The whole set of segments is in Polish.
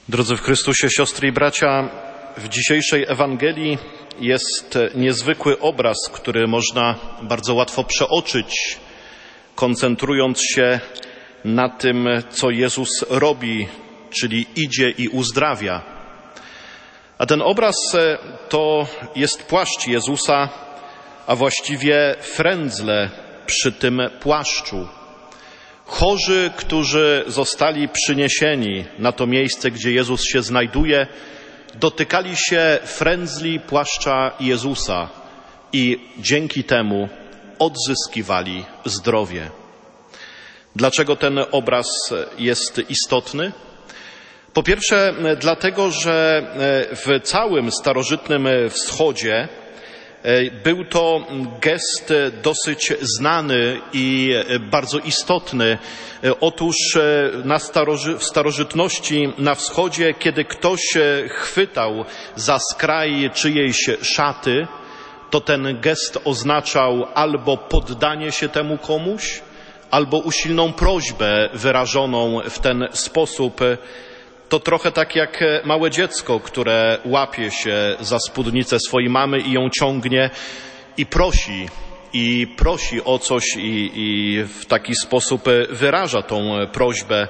Drodzy w Chrystusie, siostry i bracia, w dzisiejszej Ewangelii jest niezwykły obraz, który można bardzo łatwo przeoczyć, koncentrując się na tym, co Jezus robi, czyli idzie i uzdrawia. A ten obraz to jest płaszcz Jezusa, a właściwie frędzle przy tym płaszczu. Chorzy, którzy zostali przyniesieni na to miejsce, gdzie Jezus się znajduje, dotykali się frędzli płaszcza Jezusa i dzięki temu odzyskiwali zdrowie. Dlaczego ten obraz jest istotny? Po pierwsze, dlatego, że w całym starożytnym Wschodzie był to gest dosyć znany i bardzo istotny. Otóż w starożytności na wschodzie, kiedy ktoś chwytał za skraj czyjejś szaty, to ten gest oznaczał albo poddanie się temu komuś, albo usilną prośbę wyrażoną w ten sposób. To trochę tak jak małe dziecko, które łapie się za spódnicę swojej mamy i ją ciągnie i prosi o coś i w taki sposób wyraża tą prośbę.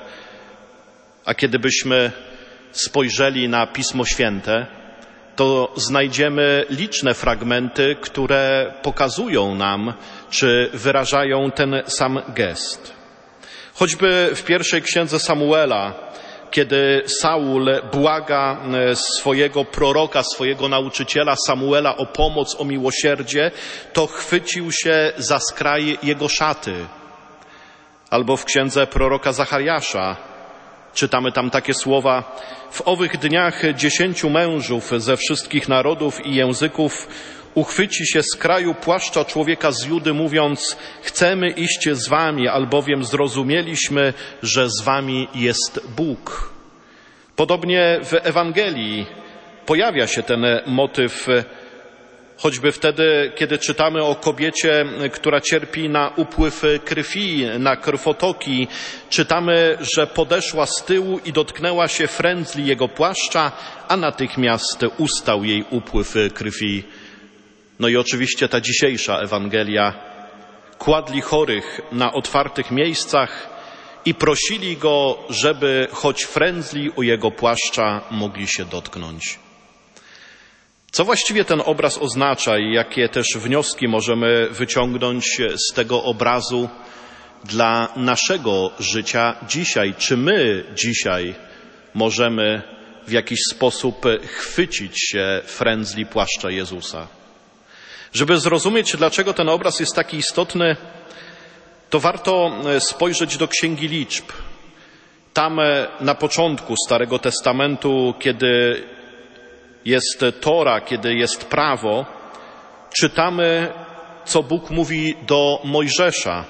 A kiedy byśmy spojrzeli na Pismo Święte, to znajdziemy liczne fragmenty, które pokazują nam, czy wyrażają ten sam gest. Choćby w pierwszej księdze Samuela, kiedy Saul błaga swojego proroka, swojego nauczyciela Samuela o pomoc, o miłosierdzie, to chwycił się za skraj jego szaty. Albo w księdze proroka Zachariasza czytamy tam takie słowa: w owych dniach 10 mężów ze wszystkich narodów i języków uchwyci się z kraju płaszcza człowieka z Judy, mówiąc: chcemy iść z wami, albowiem zrozumieliśmy, że z wami jest Bóg. Podobnie w Ewangelii pojawia się ten motyw, choćby wtedy, kiedy czytamy o kobiecie, która cierpi na upływ krwi, na krwotoki. Czytamy, że podeszła z tyłu i dotknęła się frędzli jego płaszcza, a natychmiast ustał jej upływ krwi. No i oczywiście ta dzisiejsza Ewangelia: kładli chorych na otwartych miejscach i prosili go, żeby choć frędzli u jego płaszcza mogli się dotknąć. Co właściwie ten obraz oznacza i jakie też wnioski możemy wyciągnąć z tego obrazu dla naszego życia dzisiaj? Czy my dzisiaj możemy w jakiś sposób chwycić się frędzli płaszcza Jezusa? Żeby zrozumieć, dlaczego ten obraz jest taki istotny, to warto spojrzeć do Księgi Liczb. Tam na początku Starego Testamentu, kiedy jest Tora, kiedy jest prawo, czytamy, co Bóg mówi do Mojżesza.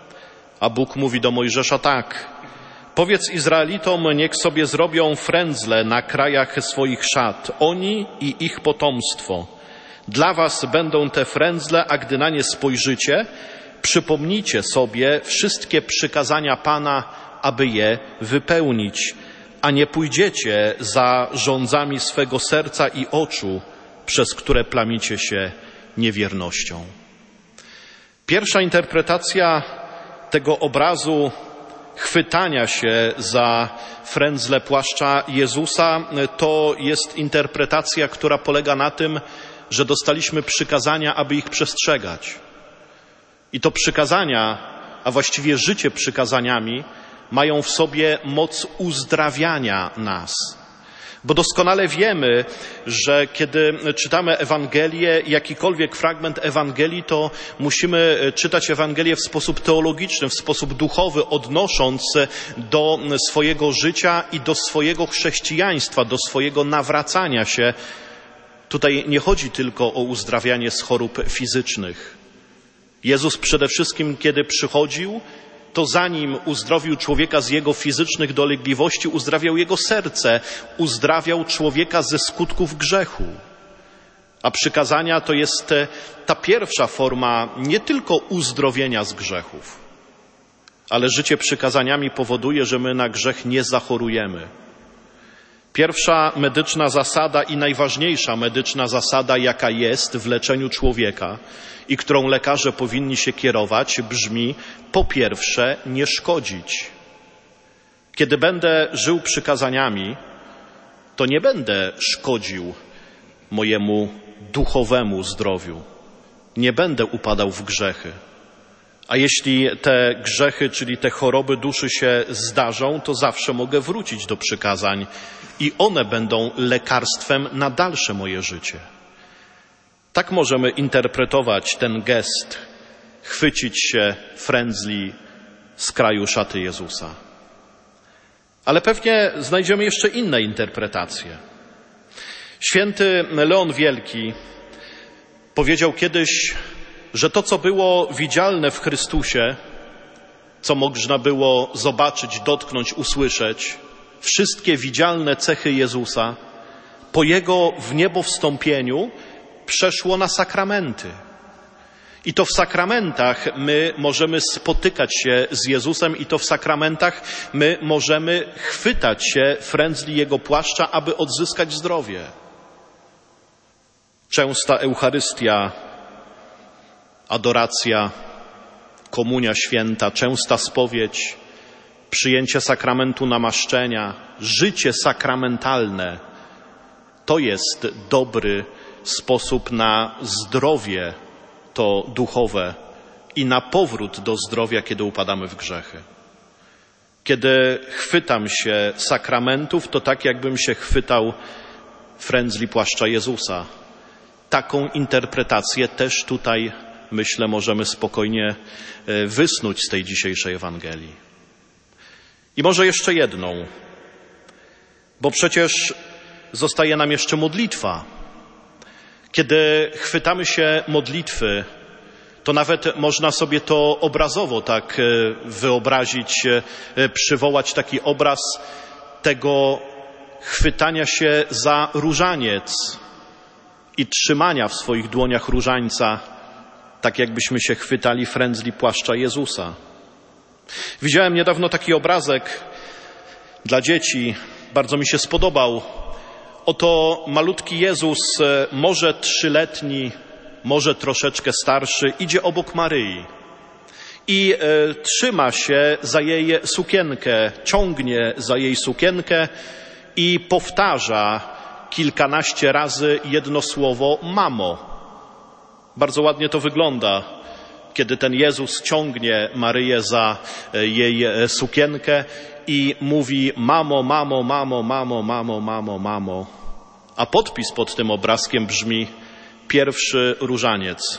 A Bóg mówi do Mojżesza tak: powiedz Izraelitom, niech sobie zrobią frędzle na krajach swoich szat, oni i ich potomstwo. Dla was będą te frędzle, a gdy na nie spojrzycie, przypomnijcie sobie wszystkie przykazania Pana, aby je wypełnić, a nie pójdziecie za rządzami swego serca i oczu, przez które plamicie się niewiernością. Pierwsza interpretacja tego obrazu chwytania się za frędzle płaszcza Jezusa to jest interpretacja, która polega na tym, że dostaliśmy przykazania, aby ich przestrzegać. I to przykazania, a właściwie życie przykazaniami, mają w sobie moc uzdrawiania nas. Bo doskonale wiemy, że kiedy czytamy Ewangelię, jakikolwiek fragment Ewangelii, to musimy czytać Ewangelię w sposób teologiczny, w sposób duchowy, odnosząc do swojego życia i do swojego chrześcijaństwa, do swojego nawracania się. Tutaj nie chodzi tylko o uzdrawianie z chorób fizycznych. Jezus przede wszystkim, kiedy przychodził, to zanim uzdrowił człowieka z jego fizycznych dolegliwości, uzdrawiał jego serce, uzdrawiał człowieka ze skutków grzechu. A przykazania to jest ta pierwsza forma nie tylko uzdrowienia z grzechów, ale życie przykazaniami powoduje, że my na grzech nie zachorujemy. Pierwsza medyczna zasada i najważniejsza medyczna zasada, jaka jest w leczeniu człowieka i którą lekarze powinni się kierować, brzmi: po pierwsze, nie szkodzić. Kiedy będę żył przykazaniami, to nie będę szkodził mojemu duchowemu zdrowiu. Nie będę upadał w grzechy. A jeśli te grzechy, czyli te choroby duszy się zdarzą, to zawsze mogę wrócić do przykazań i one będą lekarstwem na dalsze moje życie. Tak możemy interpretować ten gest, chwycić się frędzli z kraju szaty Jezusa. Ale pewnie znajdziemy jeszcze inne interpretacje. Święty Leon Wielki powiedział kiedyś, że to, co było widzialne w Chrystusie, co można było zobaczyć, dotknąć, usłyszeć, wszystkie widzialne cechy Jezusa, po Jego w niebo wstąpieniu przeszło na sakramenty. I to w sakramentach my możemy spotykać się z Jezusem i to w sakramentach my możemy chwytać się frędzli Jego płaszcza, aby odzyskać zdrowie. Częsta Eucharystia, adoracja, komunia święta, częsta spowiedź, przyjęcie sakramentu namaszczenia, życie sakramentalne to jest dobry sposób na zdrowie to duchowe i na powrót do zdrowia, kiedy upadamy w grzechy. Kiedy chwytam się sakramentów, to tak jakbym się chwytał frędzli płaszcza Jezusa. Taką interpretację też tutaj, myślę, możemy spokojnie wysnuć z tej dzisiejszej Ewangelii. I może jeszcze jedną, bo przecież zostaje nam jeszcze modlitwa. Kiedy chwytamy się modlitwy, to nawet można sobie to obrazowo tak wyobrazić, przywołać taki obraz tego chwytania się za różaniec i trzymania w swoich dłoniach różańca, tak jakbyśmy się chwytali frędzli płaszcza Jezusa. Widziałem niedawno taki obrazek dla dzieci, bardzo mi się spodobał. Oto malutki Jezus, może 3-letni, może troszeczkę starszy, idzie obok Maryi i trzyma się za jej sukienkę, ciągnie za jej sukienkę i powtarza kilkanaście razy jedno słowo: mamo. Bardzo ładnie to wygląda, kiedy ten Jezus ciągnie Maryję za jej sukienkę i mówi: mamo, mamo, mamo, mamo, mamo, mamo, mamo. A podpis pod tym obrazkiem brzmi: pierwszy różaniec.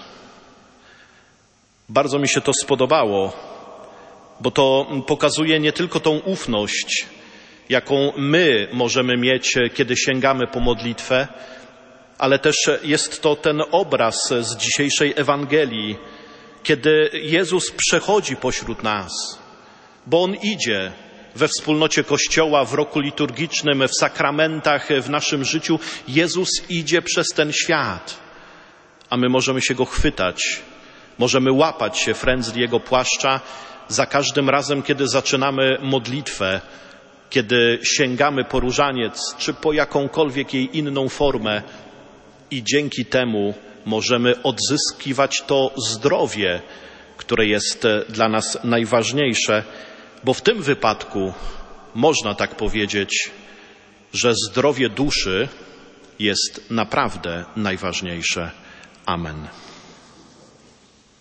Bardzo mi się to spodobało, bo to pokazuje nie tylko tą ufność, jaką my możemy mieć, kiedy sięgamy po modlitwę, ale też jest to ten obraz z dzisiejszej Ewangelii, kiedy Jezus przechodzi pośród nas, bo On idzie we wspólnocie Kościoła, w roku liturgicznym, w sakramentach, w naszym życiu. Jezus idzie przez ten świat, a my możemy się Go chwytać, możemy łapać się frędzli Jego płaszcza za każdym razem, kiedy zaczynamy modlitwę, kiedy sięgamy po różaniec, czy po jakąkolwiek jej inną formę i dzięki temu możemy odzyskiwać to zdrowie, które jest dla nas najważniejsze, bo w tym wypadku można tak powiedzieć, że zdrowie duszy jest naprawdę najważniejsze. Amen.